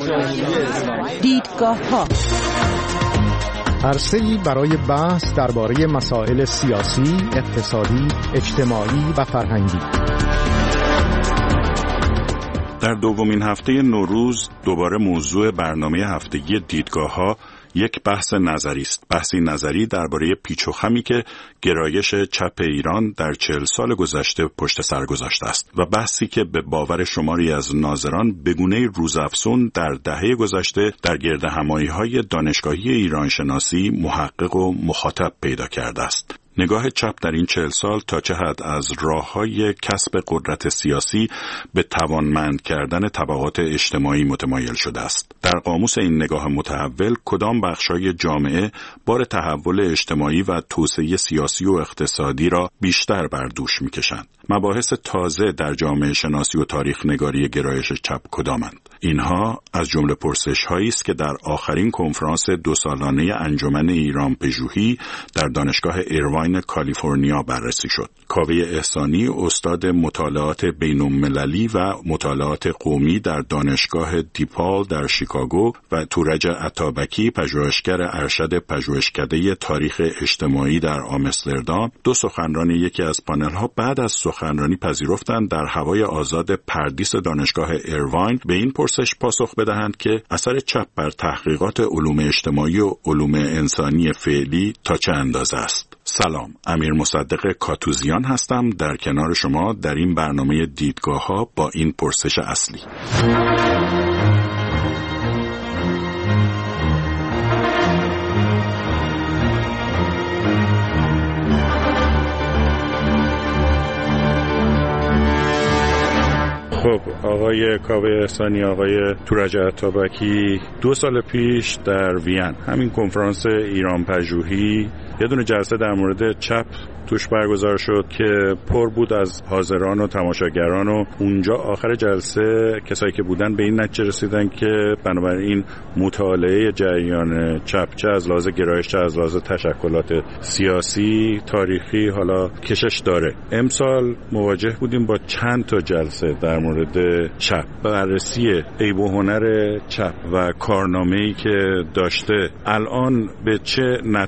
دیدگاه‌ها، عرصه‌ای برای بحث درباره مسائل سیاسی، اقتصادی، اجتماعی و فرهنگی. در دومین هفته نوروز دوباره موضوع برنامه هفتگی دیدگاه‌ها یک بحث نظری است. بحثی نظری درباره پیچ و خمی که گرایش چپ ایران در 40 سال گذشته پشت سر گذاشته است و بحثی که به باور شماری از ناظران به گونه‌ای روزافزون در دهه گذشته در گردهمایی‌های دانشگاهی ایران شناسی محقق و مخاطب پیدا کرده است. نگاه چپ در این 40 سال تا چه حد از راه‌های کسب قدرت سیاسی به توانمند کردن طبقات اجتماعی متمایل شده است. در قاموس این نگاه متحول کدام بخش‌های جامعه بار تحول اجتماعی و توسعه سیاسی و اقتصادی را بیشتر بر دوش می‌کشند؟ مباحث تازه در جامعه شناسی و تاریخ نگاری گرایش چپ کدامند؟ اینها از جمله پرسش‌هایی است که در آخرین کنفرانس 2 سالانه انجمن ایران پژوهی در دانشگاه ایروین کالیفرنیا بررسی شد. کاوه احسانی استاد مطالعات بین‌المللی و مطالعات قومی در دانشگاه دیپال در شیکاگو و تورج عطابکی پژوهشگر ارشد پژوهشکده تاریخ اجتماعی در آمستردام، 2 سخنران یکی از پانل‌ها بعد از سخنرانی پذیرفتند در هوای آزاد پردیس دانشگاه ایروین به این پرسش پاسخ بدهند که اثر چپ بر تحقیقات علوم اجتماعی و علوم انسانی فعلی تا چه اندازه است. سلام، امیر مصدق کاتوزیان هستم در کنار شما در این برنامه دیدگاه‌ها با این پرسش اصلی. خب آقای کاوه احسانی، آقای تورج عطابکی 2 سال پیش در وین همین کنفرانس ایران پژوهی یه دونه جلسه در مورد چپ توش برگزار شد که پر بود از حاضران و تماشاگران و اونجا آخر جلسه کسایی که بودن به این نتیجه رسیدن که بنابراین مطالعه جریان چپ چه از لحاظ گرایش چه از لحاظ تشکلات سیاسی تاریخی حالا کشش داره. امسال مواجه بودیم با چند تا جلسه در مورد چپ، بررسی عیب و هنر چپ و کارنامه‌ای که داشته. الان به چه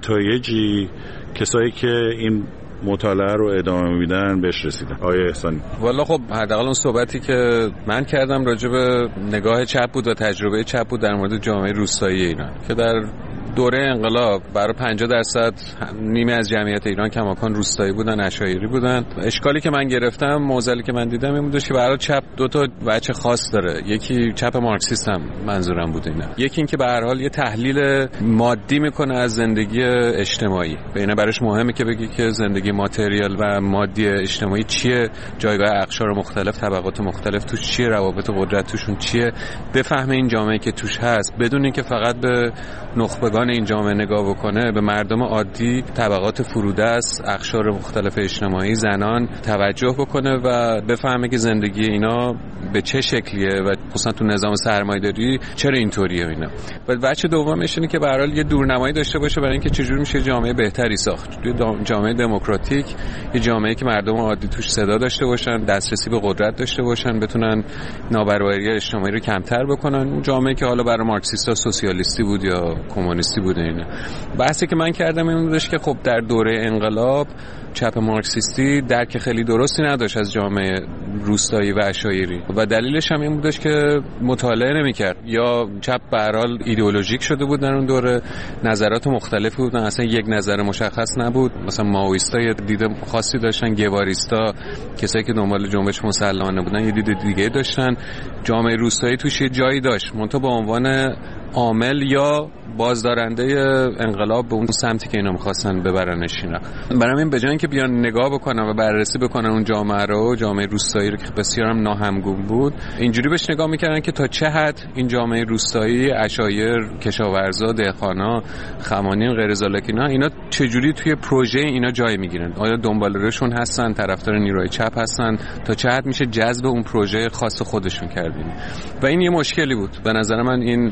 نتایجی کسایی که این مطالعه رو ادامه میدن بهش رسیدن؟ آقای احسانی. والا خب حداقل اون صحبتی که من کردم راجع به نگاه چپ بود و تجربه چپ بود در مورد جامعه روستایی ایران که در دوره انقلاب برای 50% نیمه از جمعیت ایران کماکان روستایی بودن، عشایری بودن. اشکالی که من گرفتم، معضلی که من دیدم این بودش که برای چپ 2 تا وجه خاص داره. یکی چپ مارکسیست هم منظورم بود اینا. یکی این که به هر حال یه تحلیل مادی میکنه از زندگی اجتماعی. ببینه براش مهمه که بگی که زندگی ماتریال و مادی اجتماعی چیه، جایگاه اقشار مختلف، طبقات مختلف توش چیه، روابط قدرت توشون چیه، بفهمه این جامعه که توش هست بدون اینکه فقط به نخبگان این جامعه نگاه بکنه، به مردم عادی، طبقات فرودست، اقشار مختلف اجتماعی، زنان توجه بکنه و بفهمه که زندگی اینا به چه شکلیه و خصوصا تو نظام سرمایه‌داری چرا اینطوریه اینا. و بچه دومش اینه که به هر حال یه دورنمایی داشته باشه برای اینکه چجوری میشه جامعه بهتری ساخت. یه جامعه دموکراتیک، یه جامعه‌ای که مردم عادی توش صدا داشته باشن، دسترسی به قدرت داشته باشن، بتونن نابرابری اجتماعی رو کمتر بکنن. اون جامعه‌ای که حالا برای مارکسیستا سوسیالیستی بود یا کمونیستی بوده. اینا بحثی که من کردم این بودش که خب در دوره انقلاب چپ مارکسیستی درک خیلی درستی نداشت از جامعه روستایی و عشایری و دلیلش هم این بودش که مطالعه نمی‌کرد. یا چپ به هر حال ایدئولوژیک شده بود در اون دوره، نظرات مختلفی بودن، اصلا یک نظر مشخص نبود. مثلا مائویستا یه دید خاصی داشتن، گواریستا کسایی که دنبال جنبش مسلحانه بودن یه دید دیگه داشتن. جامعه روستایی توش یه جایی داشت، منتها به عنوان عامل یا بازدارنده انقلاب به اون سمتی که اینا می‌خواستن ببرنش اینا. برای این بجای اینکه بیان نگاه بکنن و بررسی بکنن اون جامعه رو، جامعه روستایی رو که بسیار هم ناهمگون بود، اینجوری بهش نگاه می‌کردن که تا چه حد این جامعه روستایی، عشایر، کشاورزا، دهقانا، خمانین، غیر زالکینا اینا چجوری توی پروژه اینا جای می‌گیرن؟ آیا دنبالشون هستن، طرفدار نیروهای چپ هستن؟ تا چه حد میشه جذب اون پروژه خاص خودشون کردین؟ و این یه مشکلی بود. به نظر من این یه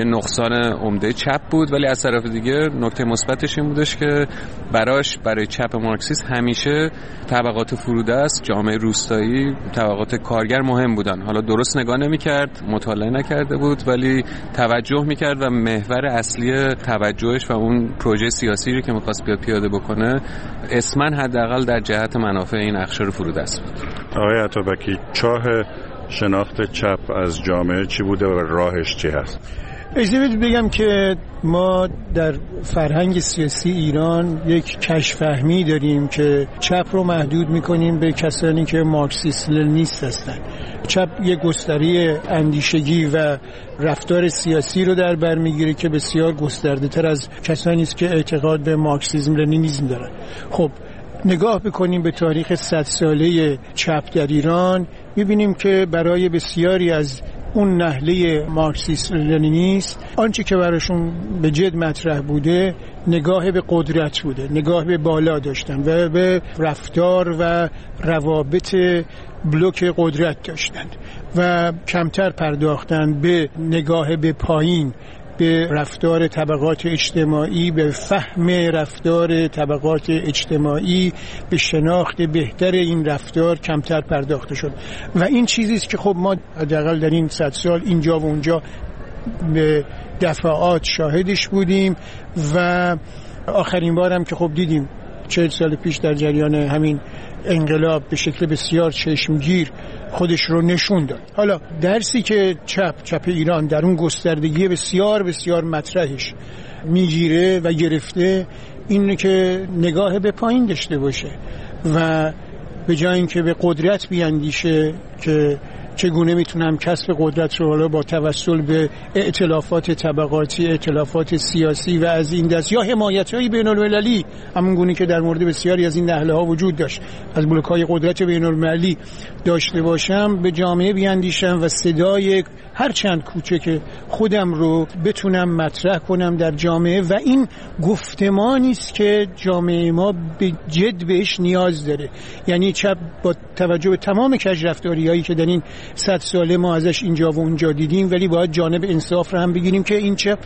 نقصان عمده چپ بود، ولی از طرف دیگه نکته مثبتش این بودش که برای چپ مارکسیست همیشه طبقات فرودست، جامعه روستایی، طبقات کارگر مهم بودن. حالا درست نگاه نمی‌کرد، مطالعه نکرده بود، ولی توجه می‌کرد و محور اصلی توجهش و اون پروژه سیاسی رو که می‌خواست پیاده بکنه اسمن حداقل در جهت منافع این اقشار فرودست بود. آقای عطابکی، چاه شناخت چپ از جامعه چی بوده و راهش چی هست؟ اجازه بگم که ما در فرهنگ سیاسی ایران یک کشفهمی داریم که چپ رو محدود میکنیم به کسانی که مارکسیست لنینیست هستند. چپ یک گستره اندیشگی و رفتار سیاسی رو در بر میگیره که بسیار گسترده تر از کسانی است که اعتقاد به مارکسیسم لنینیسم دارن. خب نگاه بکنیم به تاریخ 100 ساله چپ در ایران، میبینیم که برای بسیاری از اون نهله مارکسیست لنینیست آنچه که براشون به جد مطرح بوده نگاه به قدرت بوده، نگاه به بالا داشتن و به رفتار و روابط بلوک قدرت داشتند و کمتر پرداختن به نگاه به پایین، به رفتار طبقات اجتماعی، به فهم رفتار طبقات اجتماعی، به شناخت بهتر این رفتار کمتر پرداخته شد و این چیزی است که خب ما حداقل در این 100 سال اینجا و اونجا به دفعات شاهدش بودیم و آخرین بارم که خب دیدیم 40 سال پیش در جریان همین انقلاب به شکل بسیار چشمگیر خودش رو نشون داد. حالا درسی که چپ ایران در اون گستردگی بسیار بسیار مطرحش میگیره و گرفته اینه که نگاه به پایین داشته باشه و به جای اینکه به قدرت بیاندیشه که چگونه میتونم کسب قدرت رو حالا با توسل به ائتلافات طبقاتی، ائتلافات سیاسی و از این دست یا حمایت‌های بین‌المللی همون گونه که در مورد بسیاری از این نهل‌ها وجود داشت از بلوک‌های قدرت بین‌المللی داشته باشم، به جامعه بیاندیشم و صدای هر چند کوچک خودم رو بتونم مطرح کنم در جامعه و این گفتمانی است که جامعه ما به جد بهش نیاز داره. یعنی چپ با توجه به تمام کج‌رفتاری‌هایی که در این 100 ساله ما ازش اینجا و اونجا دیدیم، ولی باید جانب انصاف رو هم بگیریم که این چپ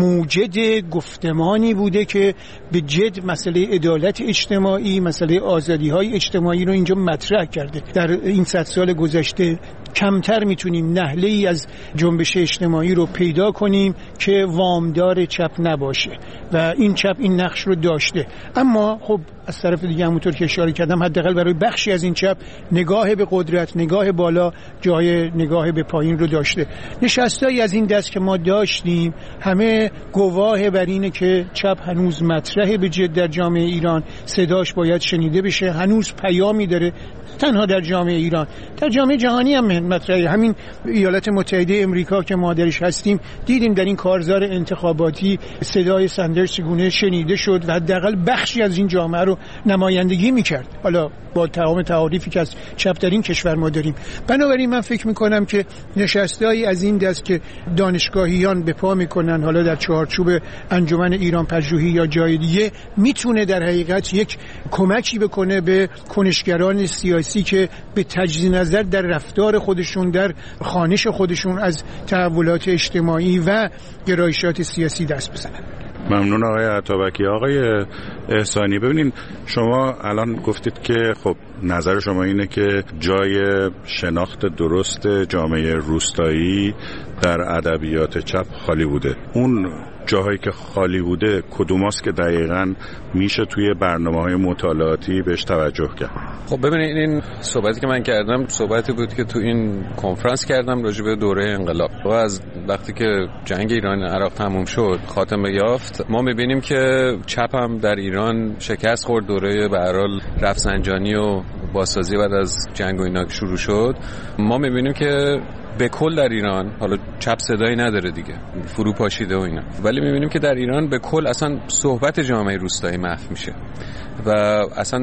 موجد گفتمانی بوده که به جد مسئله عدالت اجتماعی، مسئله آزادی‌های اجتماعی رو اینجا مطرح کرده. در این 100 سال گذشته کمتر میتونیم نهله‌ای از جنبش اجتماعی رو پیدا کنیم که وامدار چپ نباشه و این چپ این نقش رو داشته. اما خب از طرف دیگه همونطور که اشاره کردم حداقل برای بخشی از این چپ نگاه به قدرت، نگاه بالا جای نگاه به پایین رو داشته. نشستایی از این دست که ما داشتیم همه گواه بر اینه که چپ هنوز مطرحه به جد در جامعه ایران، صداش باید شنیده بشه، هنوز پیامی داره تنها در جامعه ایران، در جامعه جهانی هم مطرحه. همین ایالات متحده امریکا که ما درش هستیم دیدیم در این کارزار انتخاباتی صدای سندرز چگونه شنیده شد و حداقل بخشی از این جامعه رو نمایندگی میکرد، حالا با تمام تعاریفی که از چپ در این کشور ما داریم. بنابراین من فکر میکنم که نشستایی از این دست که دانشگاهیان به پا میکنن حالا در چارچوب انجمن ایران پژوهی یا جای دیگه میتونه در حقیقت یک کمکی بکنه به کنشگران سیاسی که به تجدید نظر در رفتار خودشون، در خوانش خودشون از تحولات اجتماعی و گرایشات سیاسی دست بزنن. ممنون آقای عطابکی. آقای احسانی، ببینید شما الان گفتید که خب نظر شما اینه که جای شناخت درست جامعه روستایی در ادبیات چپ خالی بوده. اون جاهایی که خالی بوده کدوماست که دقیقاً میشه توی برنامه‌های مطالعاتی بهش توجه کرد؟ خب ببینید این صحبتی که من کردم صحبتی بود که تو این کنفرانس کردم راجع به دوره انقلاب و از وقتی که جنگ ایران عراق تموم شد خاتمه یافت ما می‌بینیم که چپ هم در ایران شکست خورد. دوره به هر حال رفسنجانی و بازسازی بعد از جنگ و اینا شروع شد. ما می‌بینیم که به کل در ایران حالا چپ صدایی نداره دیگه، فرو پاشیده و اینا، ولی میبینیم که در ایران به کل اصلا صحبت جامعه روستایی محو میشه و اصلا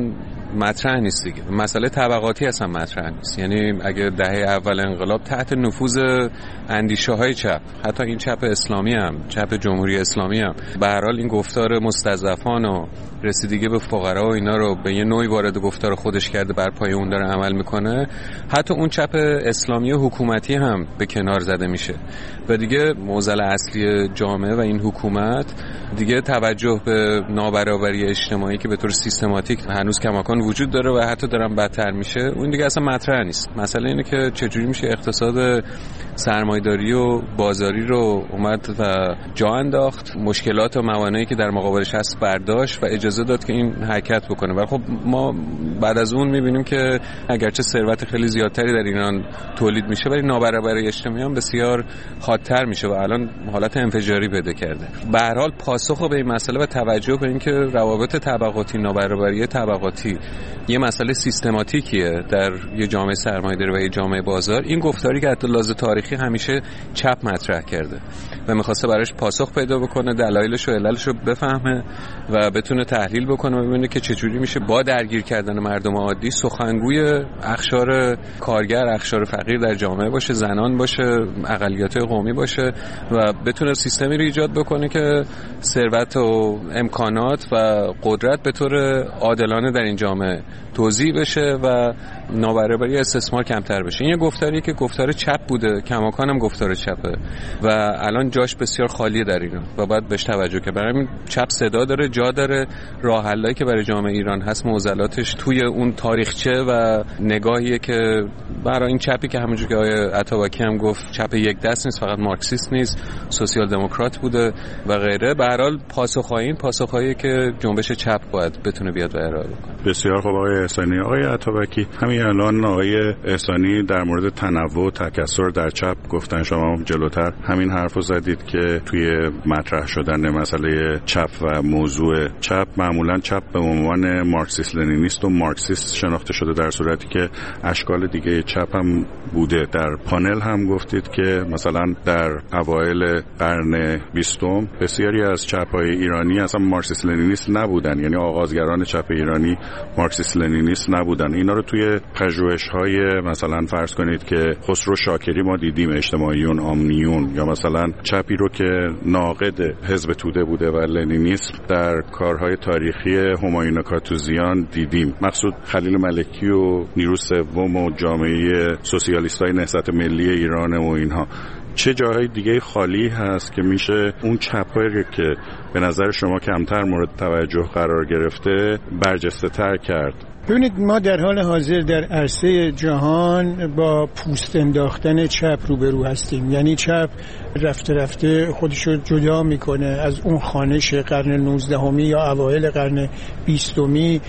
مطرح نیست دیگه. مسئله طبقاتی اصلا مطرح نیست. یعنی اگه دهه اول انقلاب تحت نفوذ اندیشه‌های چپ، حتی این چپ اسلامی هم، چپ جمهوری اسلامی هم، به هر حال این گفتار مستضعفان و رسیدگی به فقرا و اینا رو به یه نوعی وارد گفتار خودش کرده، بر پای اون داره عمل میکنه، حتی اون چپ اسلامی حکومتی هم به کنار زده میشه و دیگه معضل اصلی جامعه و این حکومت دیگه توجه به نابرابری اجتماعی که به طور سیستماتیک هنوز کماکان وجود داره و حتی دارن بدتر میشه، اون دیگه اصلا مطرح نیست. مسئله اینه که چجوری میشه اقتصاد سرمایه‌داری و بازاری رو اومد و جا انداخت، مشکلات و موانعی که در مقابلش هست برداشت و اجازه داد که این حرکت بکنه. و خب ما بعد از اون میبینیم که اگرچه ثروت خیلی زیادتری در ایران تولید میشه ولی نابرابری اجتماعی هم بسیار حادتر میشه و الان حالت انفجاری پیدا کرده. به هر حال پاسخ به این مسئله و توجه به اینکه روابط طبقاتی، نابرابری طبقاتی یه مسئله سیستماتیکیه در یه جامعه سرمایه‌داری و یه جامعه بازار، این گفتاری که حتی لحاظ تاریخی همیشه چپ مطرح کرده و می‌خواسته براش پاسخ پیدا بکنه، دلایلش و عللش رو بفهمه و بتونه تحلیل بکنه و ببینه که چجوری میشه با درگیر کردن مردم عادی سخنگوی اقشار کارگر، اقشار فقیر در جامعه باشه، زنان باشه، اقلیت قومی باشه و بتونه سیستمی رو ایجاد بکنه که ثروت و امکانات و قدرت به طور عادلانه در این جامعه توزیع بشه و نابرابری استثمار کمتر بشه. این یه گفتاریه که گفتار چپ بوده، کماکان هم گفتار چپه و الان جاش بسیار خالیه در ایران و باید بهش توجه کنه. برای همین چپ صدا داره، جا داره، راه حلایی که برای جامعه ایران هست معضلاتش توی اون تاریخچه و نگاهیه که برای این چپی که همونجوری که آقای عطابکی هم گفت چپ یک دست نیست، فقط مارکسیست نیست، سوسیال دموکرات بوده و غیره. به هر حال پاسخهایی که جنبش چپ باید بتونه بیاد و ارائه بکنه. بسیار خوب آقای احسانی. آقای عطابکی، همین الان آقای احسانی در مورد تنوع و تکثر در چپ گفتن، شما جلوتر همین حرفو زدید که توی مطرح شدن مسئله چپ و موضوع چپ، معمولا چپ به عنوان مارکسیست لنینیست و مارکسیست شناخته شده در صورتی که اشکال دیگه چپ هم بوده. در پانل هم گفتید که مثلا در اوایل قرن 20 بسیاری از چپ‌های ایرانی اصلا مارکسیست لنینیست نبودن، یعنی آغازگران چپ ایرانی مارکسیست لنینیست نبودن. اینا رو توی پژوهش‌های مثلا فرض کنید که خسرو شاکری ما دیدیم، اجتماعیون، آمنیون، یا مثلا چپی رو که ناقد حزب توده بوده و لنینیسم در کارهای تاریخی همایون کاتوزیان دیدیم. مقصود خلیل ملکی و نیروی سوم و جامعه سوسیالیستای نهضت ملی ایران و اینها. چه جاهای دیگه خالی هست که میشه اون چپ‌هایی که به نظر شما کمتر مورد توجه قرار گرفته برجسته تر کرد؟ ببینید، ما در حال حاضر در عرصه جهان با پوست انداختن چپ روبرو هستیم. یعنی چپ رفته رفته خودشو جدا میکنه از اون خانش قرن 19 یا اوایل قرن 20 و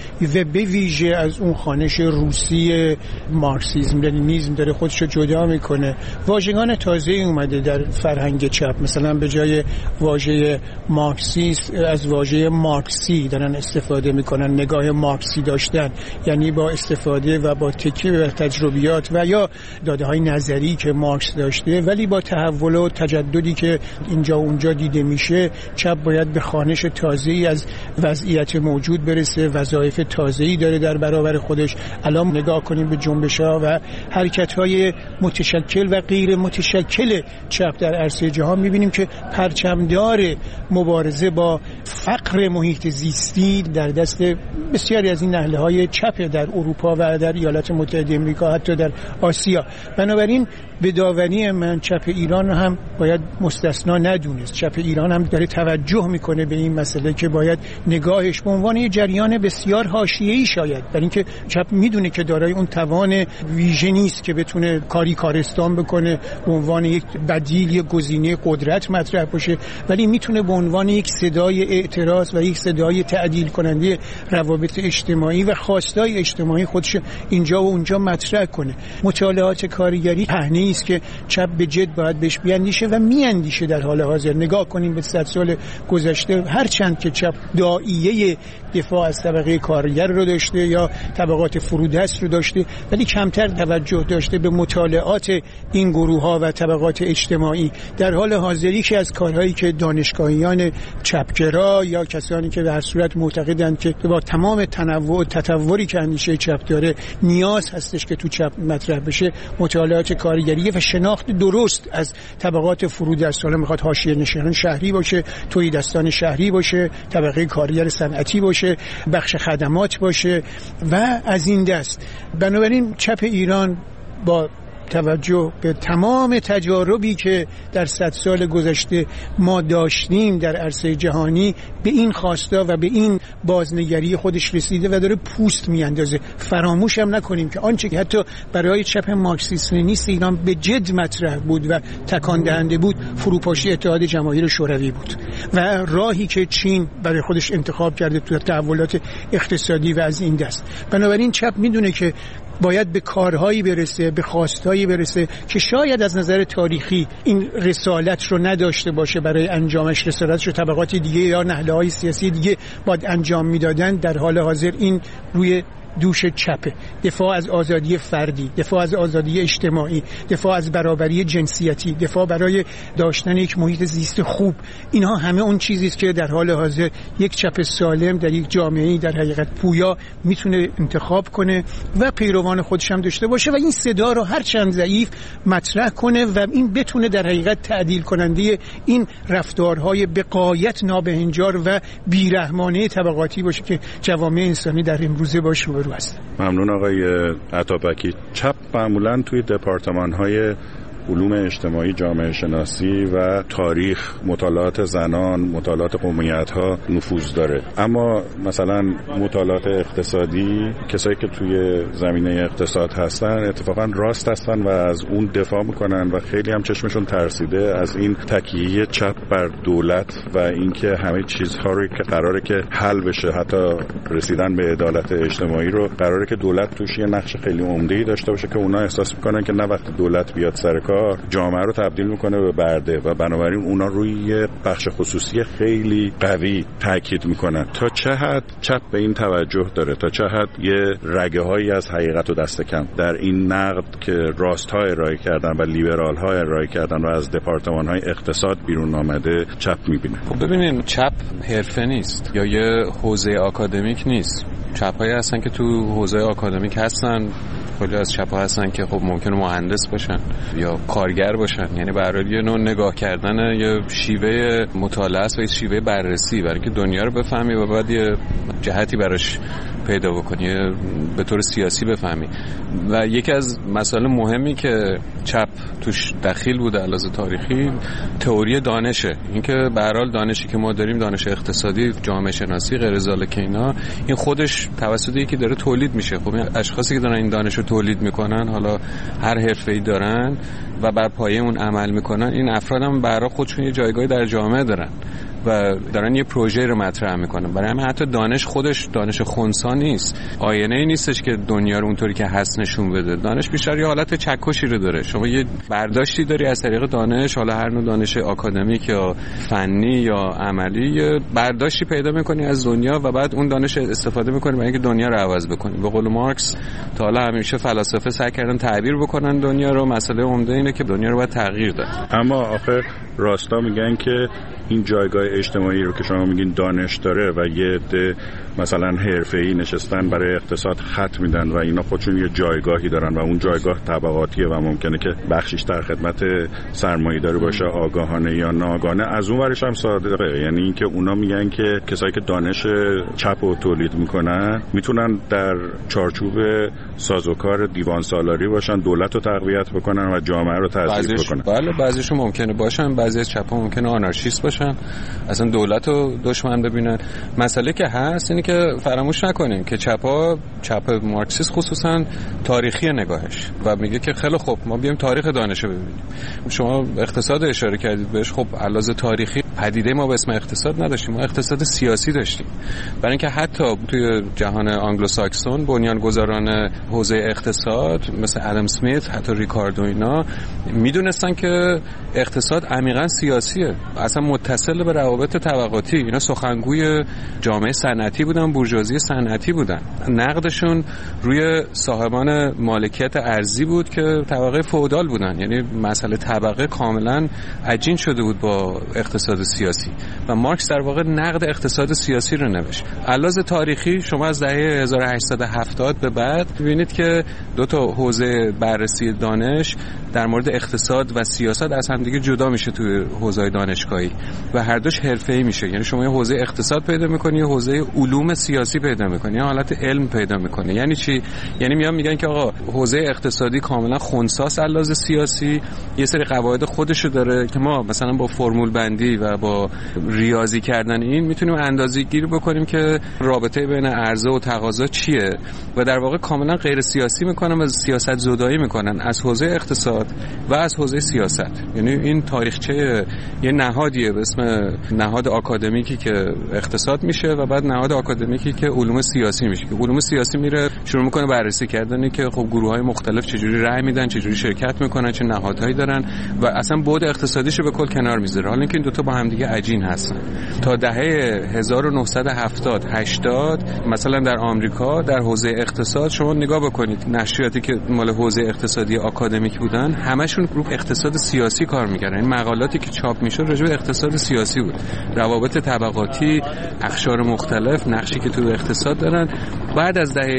به ویژه از اون خانش روسی مارکسیسم لنینیسم داره خودشو جدا میکنه. واژگان تازه اومده در فرهنگ چپ، مثلا به جای واژه مارکسیست از واژه مارکسی دارن استفاده میکنن، نگاه مارکسی داشتن، یعنی با استفاده و با تکیه بر تجربیات و یا داده‌های نظری که مارکس داشته، ولی با تحول و تجددی که اینجا و اونجا دیده میشه، چپ باید به خوانش تازه‌ای از وضعیت موجود برسه، وظایف تازه‌ای داره در برابر خودش. الان نگاه کنیم به جنبش‌ها و حرکت‌های متشکل و غیر متشکل چپ در عرصه جهان، می‌بینیم که پرچمدار مبارزه با فقر محیط زیستی در دست بسیاری از این نهله‌های چپ در اروپا و در ایالات متحده آمریکا، حتی در آسیا. بنابراین به داوری من چپ ایران هم باید مستثنا ندونست. چپ ایران هم داره توجه میکنه به این مسئله که باید نگاهش به عنوان یه جریان بسیار حاشیه‌ای شاید، برای اینکه چپ میدونه که دارای اون توان ویژه نیست که بتونه کارستان بکنه به عنوان یک بدیل، یک گزینه قدرت مطرح باشه، ولی میتونه به عنوان یک صدای اعتراض و یک صدای تعدیل کننده روابط اجتماعی و خواستای اجتماعی خودش اینجا و اونجا مطرح کنه. مطالعات کارگری پهنه‌ای است که چپ به جد باید بهش بیاندیشه و میاندیشه در حال حاضر. نگاه کنیم به 100 سال گذشته، هر چند که چپ داعیه دفاع از طبقه کارگر رو داشته یا طبقات فرودست رو داشته، ولی کمتر توجه داشته به مطالعات این گروه‌ها و طبقات اجتماعی. در حال حاضری که از کارهایی که دانشگاهیان چپگرا یا کسانی که به هر صورت معتقدند که با تمام تنوع و تصوری که اندیشه چپ داره نیاز هستش که تو چپ مطرح بشه مطالعات کارگری و شناخت درست از طبقات فرودست. حالا میخواد حاشیه نشینان شهری باشه، تهیدستان شهری باشه، طبقه کارگر صنعتی باشه، بخش خدمات باشه و از این دست. بنابراین چپ ایران با توجه به تمام تجاربی که در 100 سال گذشته ما داشتیم در عرصه جهانی به این خواستا و به این بازنگری خودش رسیده و داره پوست میاندازه. فراموش هم نکنیم که آنچه که حتی برای چپ مارکسیست لنینیست ایران به جد مطرح بود و تکان دهنده بود فروپاشی اتحاد جماهیر شوروی بود و راهی که چین برای خودش انتخاب کرده تو تحولات اقتصادی و از این دست. بنابراین چپ میدونه که باید به کارهایی برسه، به خواستهایی برسه که شاید از نظر تاریخی این رسالت رو نداشته باشه برای انجامش، رسالتش رو طبقات دیگه یا نهله‌های سیاسی دیگه باید انجام میدادن. در حال حاضر این روی دوش چپه. دفاع از آزادی فردی، دفاع از آزادی اجتماعی، دفاع از برابری جنسیتی، دفاع برای داشتن یک محیط زیست خوب، اینها همه اون چیزی است که در حال حاضر یک چپ سالم در یک جامعه‌ای در حقیقت پویا میتونه انتخاب کنه و پیروان خودش هم داشته باشه و این صدا رو هر چند ضعیف مطرح کنه و این بتونه در حقیقت تعدیل کننده این رفتارهای به غایت نابهنجار و بیرحمانه طبقاتی باشه که جوامع انسانی در امروزه باشه رو هست. ممنون آقای عطابکی. چپ معمولاً توی دپارتمان‌های علوم اجتماعی، جامعه شناسی و تاریخ، مطالعات زنان، مطالعات قومیت‌ها نفوذ داره. اما مثلا مطالعات اقتصادی، کسایی که توی زمینه اقتصاد هستن اتفاقا راست هستن و از اون دفاع میکنن و خیلی هم چشمشون ترسیده از این تکیه چپ بر دولت و اینکه همه چیزها رو که قراره که حل بشه، حتی رسیدن به عدالت اجتماعی رو قراره که دولت توش یه نقش خیلی عمده‌ای داشته باشه که اونا احساس میکنن که نه وقتی دولت بیاد سر کار جامعه رو تبدیل میکنه به برده و بنابراین اونا روی یه بخش خصوصی خیلی قوی تاکید میکنن. تا چه حد چپ به این توجه داره؟ تا چه حد یه رگه هایی از حقیقت و دست کم در این نقد که راست ها ارائه کردن و لیبرال ها ارائه کردن و از دپارتمان های اقتصاد بیرون آمده چپ میبینه؟ خب ببینین، چپ حرفه نیست یا یه حوزه آکادمیک نیست. چپایی هستن که تو حوزه آکادمیک هستن، خیلی از چپ‌ها هستن که خب ممکنه مهندس باشن یا کارگر باشن، یعنی برای یه نوع نگاه کردن یا شیوه مطالعه است و شیوه بررسی برای که دنیا رو بفهمی و بعد یه جهتی براش پیدا بکنی، به طور سیاسی بفهمی. و یکی از مسائل مهمی که چپ توش دخیل بوده علاوه تاریخی تئوری دانشه. اینکه به هر حال دانشی که ما داریم، دانش اقتصادی، جامعه شناسی، غیر ذالک اینا، این خودش توسط یکی داره تولید میشه. خب این اشخاصی که دارن این دانش رو تولید میکنن، حالا هر حرفه‌ای دارن و بر پایه اون عمل میکنن، این افراد هم برای خودشون یه جایگاهی در جامعه دارن و دارن یه پروژه رو مطرح میکنن. برای همین حتی دانش خودش دانش خنثی نیست، آینه‌ای نیستش که دنیا رو اونطوری که هست نشون بده. دانش بیشتر یه حالت چکشی رو داره. شما یه برداشتی داری از طریق دانش، حالا هر نوع دانش آکادمیک یا فنی یا عملی، یه برداشتی پیدا میکنی از دنیا و بعد اون دانش استفاده میکنی برای اینکه دنیا رو عوض بکنی. به قول مارکس تا حالا همیشه فلاسفه سعی کردن تعبیر بکنن دنیا رو، مسئله عمده اینه که دنیا رو باید تغییر داد. اما آخر راستا میگن که این جایگاه اجتماعی رو که شما میگین دانش داره و یه عده مثلا حرفه‌ای نشستن برای اقتصاد خط میدن و اینا خودشون یه جایگاهی دارن و اون جایگاه طبقاتیه و ممکنه که بخشش در خدمت سرمایه‌داری باشه، آگاهانه یا ناآگاهانه. از اون ورش هم صادقه، یعنی اینکه اونا میگن که کسایی که دانش چپ رو تولید میکنن میتونن در چارچوب سازوکار دیوان سالاری باشن، دولت رو تقویت بکنن و جامعه رو تضعیف بکنن. بله، بعضیشون ممکنه باشن، بعضی از چپ‌ها ممکنه آنارشیست باشن، اصلا دولت رو دشمن ببینن. مسئله که هست اینه که فراموش نکنیم که چپ مارکسیست خصوصا تاریخی نگاهش و میگه که خیلی خوب ما بیایم تاریخ دانش رو ببینیم. شما اقتصاد اشاره کردید بهش، خب علاوه تاریخی پدیده ما به اسم اقتصاد نداشتیم، ما اقتصاد سیاسی داشتیم. برای اینکه حتی توی جهان آنگلوساکسون بنیانگذاران حوزه اقتصاد مثل آدم اسمیت، حتی ریکاردو اینا میدونستن که اقتصاد عمیقا سیاسیه، اصلا متصل به روابط طبقاتی. اینا سخنگوی جامعه صنعتی بودن، بورژوازی صنعتی بودن. نقدشون روی صاحبان مالکیت ارضی بود که طبقه فئودال بودن. یعنی مسئله طبقه کاملا عجین شده بود با اقتصاد سیاسی و مارکس در واقع نقد اقتصاد سیاسی رو نوشت. علاوه تاریخی شما از دهه 1870 به بعد می‌بینید که دو تا حوزه بررسی دانش در مورد اقتصاد و سیاست از هم دیگه جدا میشه توی حوزه‌های دانشگاهی و هر دوش حرفه‌ای میشه. یعنی شما یه حوزه اقتصاد پیدا می‌کنی، یه حوزه علوم سیاسی پیدا می‌کنی، یه حالت علم پیدا می‌کنی. یعنی چی؟ یعنی میگن که آقا حوزه اقتصادی کاملا خنثی علاوه سیاسی یه سری قواعد خودشو داره که ما مثلا با فرمول بندی و با ریاضی کردن این میتونیم اندازه‌گیری بکنیم که رابطه بین عرضه و تقاضا چیه و در واقع کاملا غیر سیاسی میکنن و سیاست زدایی میکنن از حوزه اقتصاد و از حوزه سیاست. یعنی این تاریخچه یه نهادیه به اسم نهاد آکادمیکی که اقتصاد میشه و بعد نهاد آکادمیکی که علوم سیاسی میشه. که علوم سیاسی میره شروع میکنه بررسی کردن که خب گروه‌های مختلف چجوری رأی میدن، چجوری شرکت میکنن، چه نهادهایی دارن و اصلا بعد اقتصادیشو به کل کنار میذاره. حالا اینکه این دو تا با هم دیگه عجین هستن. تا دهه 1970 80 مثلا در آمریکا در حوزه اقتصاد شما نگاه بکنید نشریاتی که مال حوزه اقتصادی آکادمیک بودن همشون رو اقتصاد سیاسی کار می‌کردن. این مقالاتی که چاپ میشد راجع به اقتصاد سیاسی بود، روابط طبقاتی، اقشار مختلف، نقشی که تو اقتصاد دارن. بعد از دهه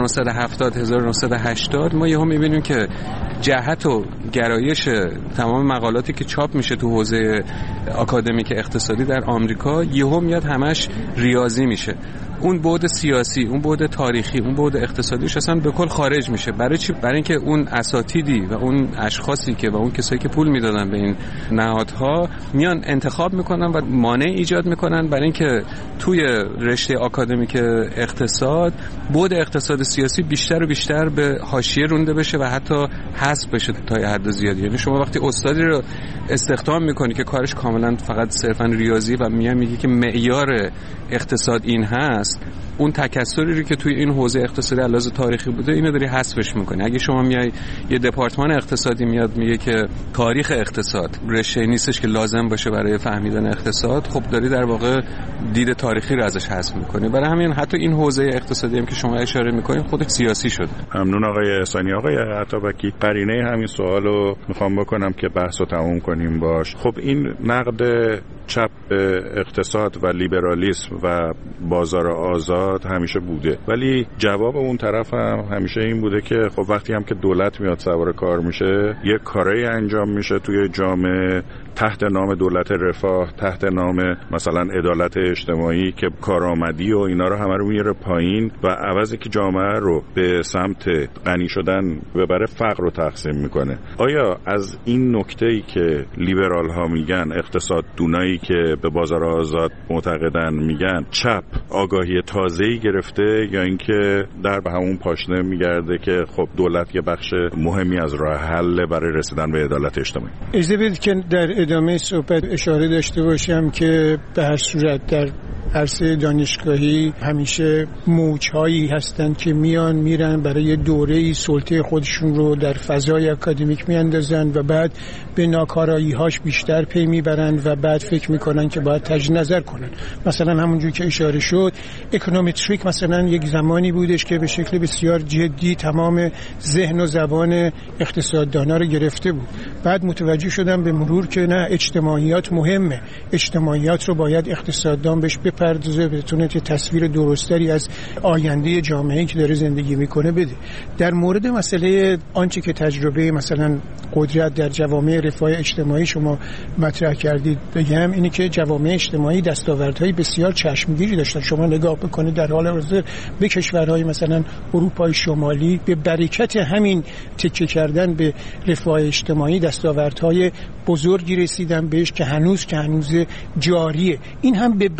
1970 1980 ما یهو می‌بینیم که جهت و گرایش تمام مقالاتی که چاپ میشه تو حوزه آکادمیک اقتصادی در آمریکا یهو میاد همش ریاضی میشه. اون بعد سیاسی، اون بعد تاریخی، اون بعد اقتصادیش اصلا به کل خارج میشه. برای چی؟ برای اینکه اون اساتیدی و اون اشخاصی که و اون کسایی که پول میدادن به این نهادها میان انتخاب میکنن و مانع ایجاد میکنن برای اینکه توی رشته آکادمیک اقتصاد بعد اقتصاد سیاسی بیشتر و بیشتر به حاشیه رونده بشه و حتی حذف بشه تا یه حد زیادی. یعنی شما وقتی استادی رو استخدام میکنی که کارش کاملا فقط صرفا ریاضی و میگی که معیار اقتصاد این هست، اون تکثری که توی این حوزه اقتصادی علاوه تاریخی بوده اینو داری حذفش میکنی. اگه شما میای یه دپارتمان اقتصادی میاد میگه که تاریخ اقتصاد رشته نیستش که لازم باشه برای فهمیدن اقتصاد، خب داری در واقع دید تاریخی رو ازش حذف میکنی. برای همین حتی این حوزه اقتصادی هم که شما اشاره میکنین خودش سیاسی شده. ممنون آقای احسانی. آقای عطابکی، قرینه همین سوالو میخوام بکنم که بحثو تموم کنیم باش. خب این نقد چپ اقتصاد و لیبرالیسم و بازار آزاد همیشه بوده، ولی جواب اون طرف هم همیشه این بوده که خب وقتی هم که دولت میاد سوار کار میشه یه کارایی انجام میشه توی جامعه تحت نام دولت رفاه، تحت نام مثلا عدالت اجتماعی که کارآمدی و اینا رو همه رو میاره پایین و عوضی که جامعه رو به سمت غنی شدن ببره فقر رو تقسیم میکنه. آیا از این نکته‌ای که لیبرال ها میگن اقتصاد دونایی که به بازار آزاد معتقدن میگن چپ آگاهی تازه‌ای گرفته یا اینکه در به همون پاشنه میگرده که خب دولت یه بخش مهمی از راه حل برای رسیدن به عدالت اجتماعی؟ اجازه بدید که در ادامه صحبت اشاره داشته باشم که به هر صورت در عرصه دانشگاهی همیشه موج‌هایی هستند که میرن برای دوره‌ای سلطه خودشون رو در فضای اکادمیک میاندازن و بعد به ناکارایی‌هاش بیشتر پی میبرن و بعد فکر میکنن که باید تجدید نظر کنن. مثلا همونجور که اشاره شد اکونومتریک مثلا یک زمانی بودش که به شکل بسیار جدی تمام ذهن و زبان اقتصاددانا رو گرفته بود. بعد متوجه شدم به مرور که نه، اجتماعیات مهمه، اجتماعیات رو باید اقتصاددان بهش بپردازه، بتونه تصویر درستری از آینده جامعه‌ای که داره زندگی میکنه بده. در مورد مسئله آنچه که تجربه مثلا قدرت در جوامع رفاه اجتماعی شما مطرح کردید بگم اینی که جوامع اجتماعی دستاوردهای بسیار چشمگیری داشتن. شما نگاه بکنید در حال حاضر به کشورهای مثلا اروپای شمالی به برکت همین تکیه کردن به رفاه اجتماعی دستاوردهای بزرگی رسیدن بهش که هنوز جاریه. این هم به برکت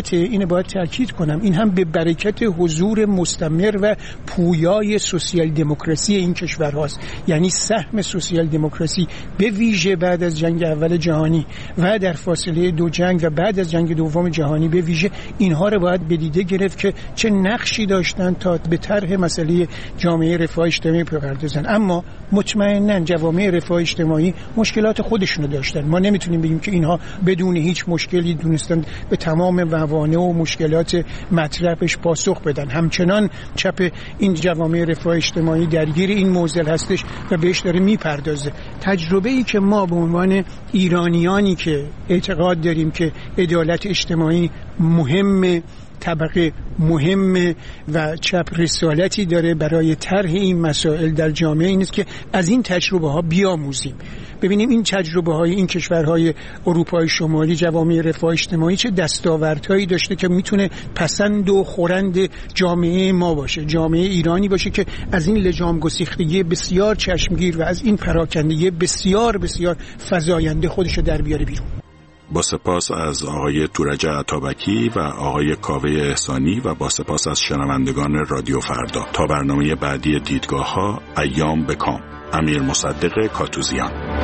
البته اینو باید تاکید کنم، این هم به برکت حضور مستمر و پویای سوسیال دموکراسی این کشور هاست. یعنی سهم سوسیال دموکراسی به ویژه بعد از جنگ اول جهانی و در فاصله دو جنگ و بعد از جنگ دوم جهانی به ویژه، اینها رو باید به دیده گرفت که چه نقشی داشتن تا به طرح مسئله جامعه رفاه اجتماعی بپردازن. اما مطمئناً جوامع رفاه اجتماعی مشکلات خودشونو داشتن. ما نمیتونیم بگیم که اینها بدون هیچ مشکلی دونستن به تمام موانع و مشکلات مطرحش پاسخ بدن. همچنان چپ این جوامع رفاه اجتماعی درگیر این موضوع هستش و بهش داره میپردازه. تجربه‌ای که ما به عنوان ایرانیانی که اعتقاد داریم که عدالت اجتماعی مهمه، طبقه مهمه و چپ رسالتی داره برای طرح این مسائل در جامعه، این است که از این تجربه ها بیاموزیم. ببینیم این تجربه های این کشورهای اروپای شمالی، جوامع رفاه اجتماعی چه دستاوردهایی داشته که میتونه پسند و خورند جامعه ما باشه، جامعه ایرانی باشه که از این لجام گسیختگی بسیار چشمگیر و از این پراکندگی بسیار بسیار فزاینده خودشو در بیاره بیرون. با سپاس از آقای تورج عطابکی و آقای کاوه احسانی و با سپاس از شنوندگان رادیو فردا. تا برنامه بعدی دیدگاه‌ها، ایام بکام. امیر مصدق کاتوزیان.